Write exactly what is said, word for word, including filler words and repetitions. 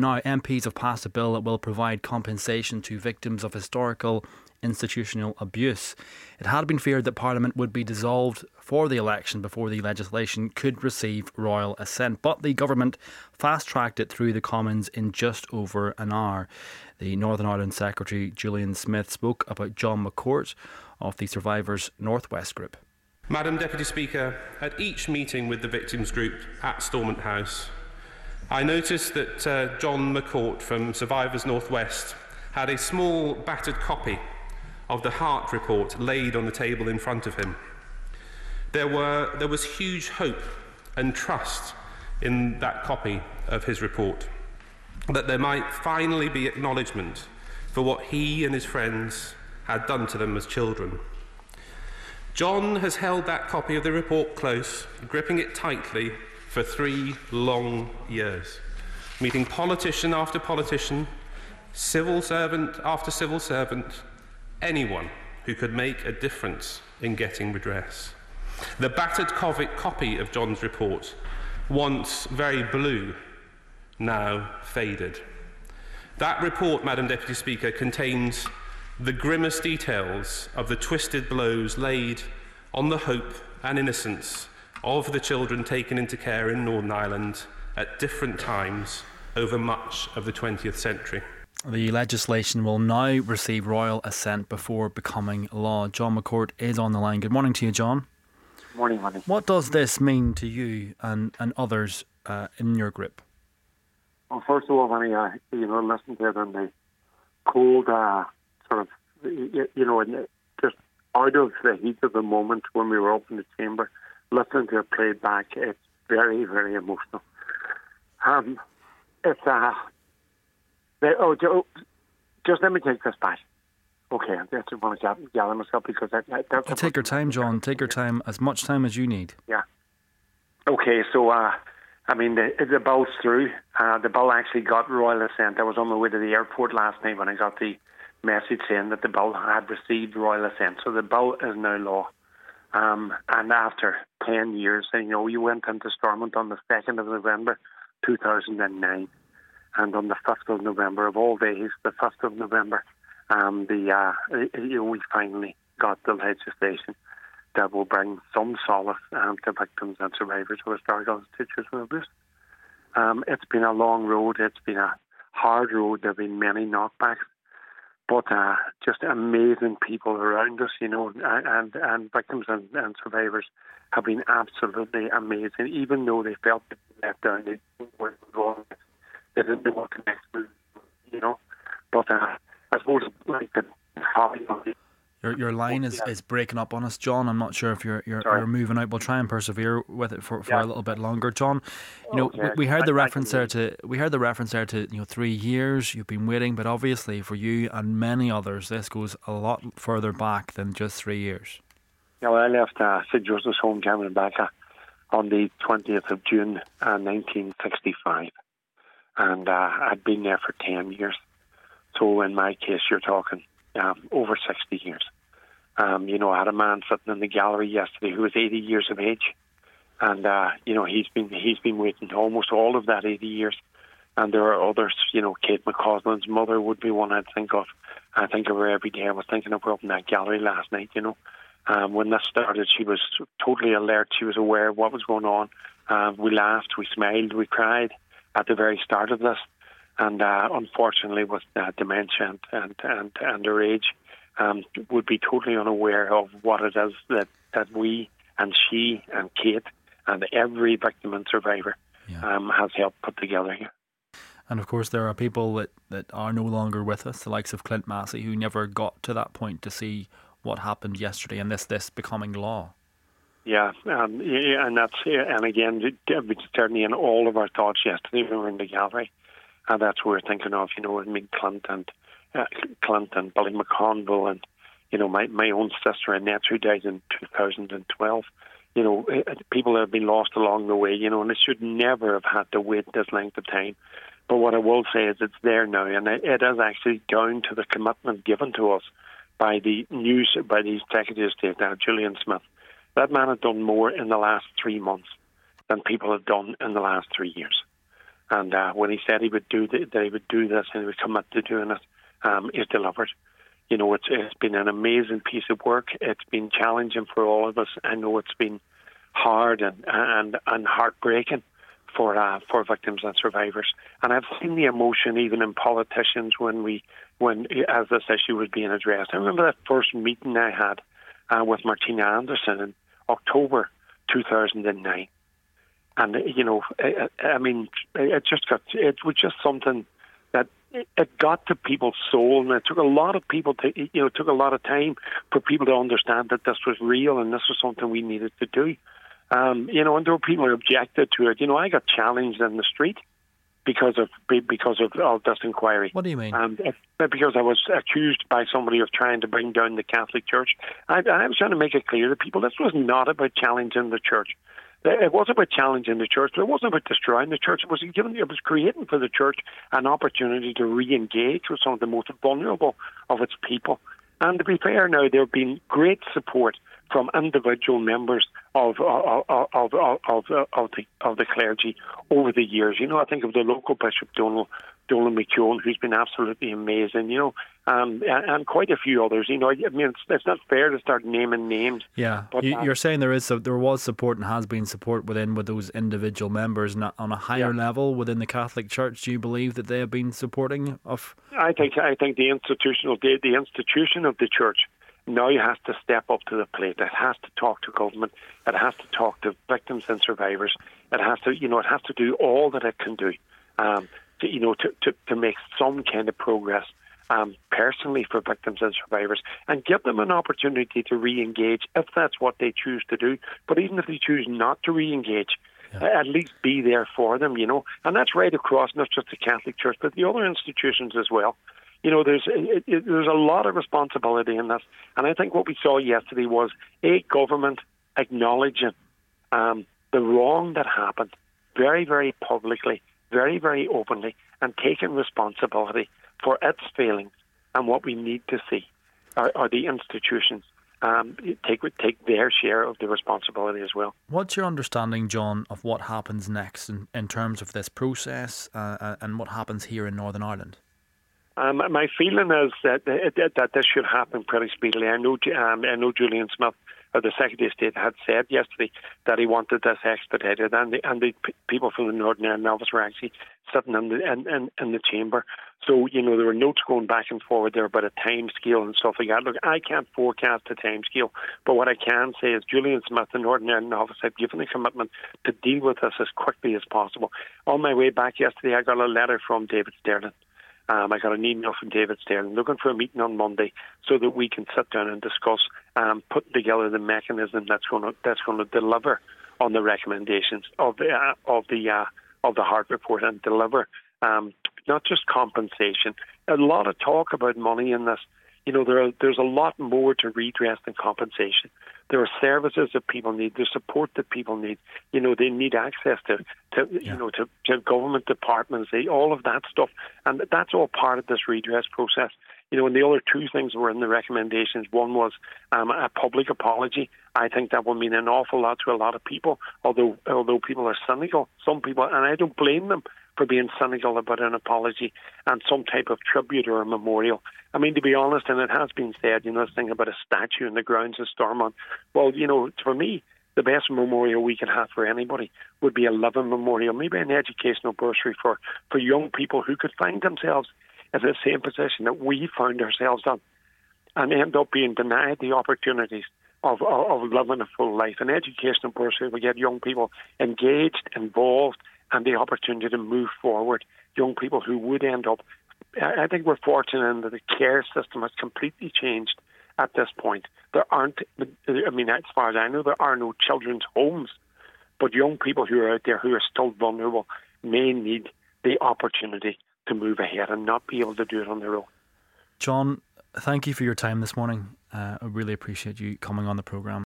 now M Ps have passed a bill that will provide compensation to victims of historical institutional abuse. It had been feared that Parliament would be dissolved for the election before the legislation could receive royal assent, but the government fast-tracked it through the Commons in just over an hour. The Northern Ireland Secretary Julian Smith spoke about John McCourt of the Survivors Northwest Group. Madam Deputy Speaker, at each meeting with the victims group at Stormont House, I noticed that uh, John McCourt from Survivors Northwest had a small battered copy of the Hart report laid on the table in front of him. There were there was huge hope and trust in that copy of his report, that there might finally be acknowledgement for what he and his friends had done to them as children. John has held that copy of the report close, gripping it tightly for three long years, meeting politician after politician, civil servant after civil servant, anyone who could make a difference in getting redress. The battered copy of John's report, once very blue, now faded. That report, Madam Deputy Speaker, contains the grimmest details of the twisted blows laid on the hope and innocence of the children taken into care in Northern Ireland at different times over much of the twentieth century. The legislation will now receive royal assent before becoming law. John McCourt is on the line. Good morning to you, John. Good morning, morning. What does this mean to you and, and others uh, in your group? Well, first of all, when I, uh, you know, listened to it in the cold, uh, sort of, you, you know, just out of the heat of the moment when we were up in the chamber, listening to it played back, it's very, very emotional. Um, it's uh, they, oh, just let me take this back. Okay, I just want to gather myself because that, that, that's... Well, take your time, John. Take your time, as much time as you need. Yeah. Okay, so, uh, I mean, the, the bill's through. Uh, the bill actually got royal assent. I was on my way to the airport last night when I got the message saying that the bill had received royal assent. So the bill is now law. Um, and after ten years, you know, you went into Stormont on the second of November two thousand nine. And on the fifth of November, of all days, the fifth of November, um, the uh, you know, we finally got the legislation that will bring some solace um, to victims and survivors of historical institutional abuse. Um, it's been a long road. It's been a hard road. There have been many knockbacks. But uh, just amazing people around us, you know, and and victims and, and survivors have been absolutely amazing. Even though they felt let down, they were wrong. They didn't know what the next move, you know. But uh, I suppose like the hobby of it. Your your line is, is breaking up on us, John. I'm not sure if you're you're, you're moving out. We'll try and persevere with it for, for yeah. a little bit longer, John. You know, okay. we, we heard the I, reference I there to we heard the reference there to you know three years. You've been waiting, but obviously for you and many others, this goes a lot further back than just three years. Yeah, well, I left uh, Saint Joseph's Home, Cameronbacca, on the twentieth of June, uh, nineteen sixty-five, and uh, I'd been there for ten years. So in my case, you're talking um, over sixty years. Um, you know, I had a man sitting in the gallery yesterday who was eighty years of age, and uh, you know he's been he's been waiting almost all of that eighty years. And there are others. You know, Kate McCausland's mother would be one I'd think of. I think of her every day. I was thinking of her up in that gallery last night. You know, um, when this started, she was totally alert. She was aware of what was going on. Uh, we laughed, we smiled, we cried at the very start of this. And uh, unfortunately, with uh, dementia and and and, and her age. Um, would be totally unaware of what it is that, that we and she and Kate and every victim and survivor yeah. um, has helped put together here. And of course there are people that, that are no longer with us, the likes of Clint Massey, who never got to that point to see what happened yesterday and this this becoming law. Yeah, um, yeah and that's and again, it was certainly in all of our thoughts yesterday when we were in the gallery. And that's what we're thinking of, you know, I mean, Clint and Uh, Clint and Billy McConville and, you know, my, my own sister Annette who died in two thousand twelve. You know, people have been lost along the way, you know, and it should never have had to wait this length of time. But what I will say is it's there now, and it, it is actually down to the commitment given to us by the news, by the Secretary of State, uh, Julian Smith. That man had done more in the last three months than people have done in the last three years. And uh, when he said he would do th- that he would do this and he would commit to doing it, um, he's delivered. You know, it's it's been an amazing piece of work. It's been challenging for all of us. I know it's been hard and and, and heartbreaking for uh, for victims and survivors. And I've seen the emotion even in politicians when we when as this issue was being addressed. I remember that first meeting I had uh, with Martina Anderson in October two thousand nine. And, you know, I, I mean, it just got, it was just something that it got to people's soul, and it took a lot of people to, you know, it took a lot of time for people to understand that this was real and this was something we needed to do. Um, you know, and there were people who objected to it. You know, I got challenged in the street because of because of, of this inquiry. What do you mean? Um, because I was accused by somebody of trying to bring down the Catholic Church. I, I was trying to make it clear to people this was not about challenging the church. It wasn't about challenging the church, but it wasn't about destroying the church. It was given, it was creating for the church an opportunity to re-engage with some of the most vulnerable of its people. And to be fair, now there have been great support from individual members of of of of, of, of the of the clergy over the years. You know, I think of the local Bishop Donald Dolan McKeown, who's been absolutely amazing. You know, um, and, and quite a few others. You know, I mean, it's, it's not fair to start naming names. Yeah, but, you, um, you're saying there is there was support and has been support within with those individual members, and on a higher yeah. level within the Catholic Church. Do you believe that they have been supporting of? I think I think the institutional the, the institution of the church now has to step up to the plate. It has to talk to government. It has to talk to victims and survivors. It has to, you know, it has to do all that it can do, um, to, you know, to, to, to make some kind of progress um, personally for victims and survivors, and give them an opportunity to re-engage if that's what they choose to do. But even if they choose not to re-engage, yeah. at least be there for them, you know. And that's right across not just the Catholic Church, but the other institutions as well. You know, there's it, it, there's a lot of responsibility in this, and I think what we saw yesterday was a government acknowledging um, the wrong that happened very, very publicly, very, very openly, and taking responsibility for its failings. And what we need to see are, are the institutions um, take take their share of the responsibility as well. What's your understanding, John, of what happens next in, in terms of this process uh, and what happens here in Northern Ireland? Um, my feeling is that, that that this should happen pretty speedily. I know um, I know Julian Smith, uh, the Secretary of State, had said yesterday that he wanted this expedited, and the, and the p- people from the Northern Ireland office were actually sitting in the in, in, in the chamber. So, you know, there were notes going back and forward there about a time scale and stuff like that. Look, I can't forecast a time scale, but what I can say is Julian Smith, the Northern Ireland office, had given a commitment to deal with this as quickly as possible. On my way back yesterday, I got a letter from David Sterling. Um, I got an email from David Sterling looking for a meeting on Monday so that we can sit down and discuss um, putting together the mechanism that's going to that's going to deliver on the recommendations of the uh, of the uh, of the Hart report and deliver um, not just compensation. A lot of talk about money in this. You know, there are, there's a lot more to redress than compensation. There are services that people need, there's support that people need. You know, they need access to, to yeah. you know, to, to government departments, they, all of that stuff. And that's all part of this redress process. You know, and the other two things were in the recommendations. One was um, a public apology. I think that will mean an awful lot to a lot of people, although although people are cynical. Some people, and I don't blame them for being cynical about an apology and some type of tribute or a memorial. I mean, to be honest, and it has been said, you know, this thing about a statue in the grounds of Stormont. Well, you know, for me, the best memorial we can have for anybody would be a living memorial, maybe an educational bursary for, for young people who could find themselves in the same position that we found ourselves in and end up being denied the opportunities of, of, of living a full life. An educational bursary will get young people engaged, involved, and the opportunity to move forward. Young people who would end up, I think we're fortunate in that the care system has completely changed at this point. There aren't, I mean, as far as I know, there are no children's homes, but young people who are out there who are still vulnerable may need the opportunity to move ahead and not be able to do it on their own. John, thank you for your time this morning. Uh, I really appreciate you coming on the programme.